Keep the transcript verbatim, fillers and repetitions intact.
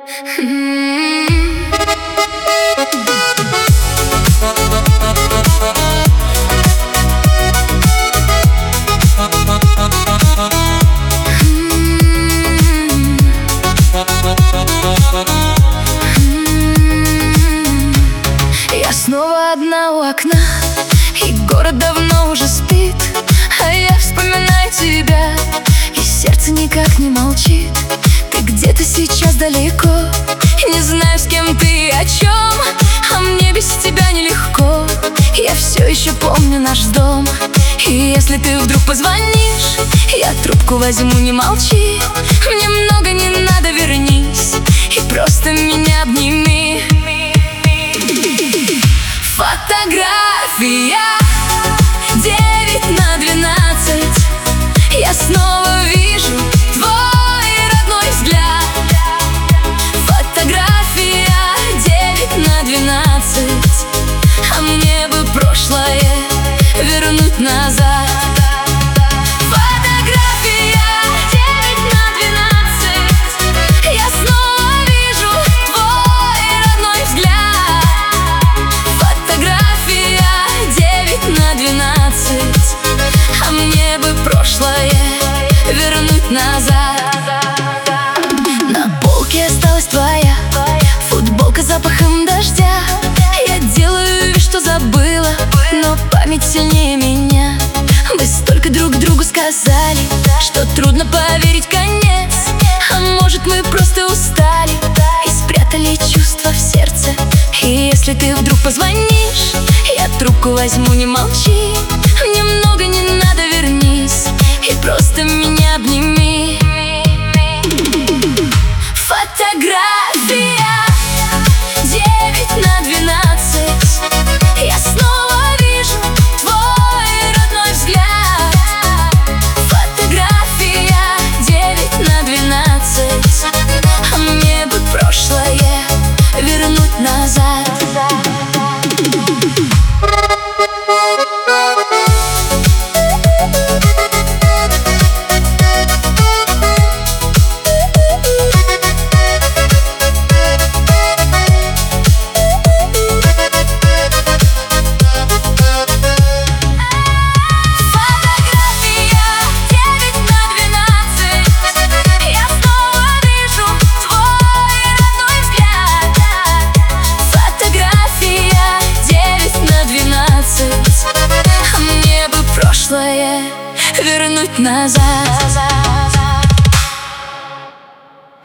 Я снова одна у окна, и город давно уже спит, а я вспоминаю тебя, и сердце никак не молчит. Ты где-то сейчас далеко, не знаю, с кем ты и о чем, а мне без тебя нелегко. Я все еще помню наш дом, и если ты вдруг позвонишь, я трубку возьму, не молчи. Мне много не надо, вернись и просто меня обними. Фотография девять на двенадцать. Я снова вижу твой родной взгляд. Фотография девять на двенадцать, а мне бы прошлое вернуть назад. Вернуть назад. На полке осталась твоя футболка с запахом дождя. Я делаю вид, что забыла, но память сильнее меня. Мы столько друг другу сказали, что трудно поверить конец. А может, мы просто устали и спрятали чувства в сердце. И если ты вдруг позвонишь, я трубку возьму, не молчи. Мне много не надо, вернись и просто меня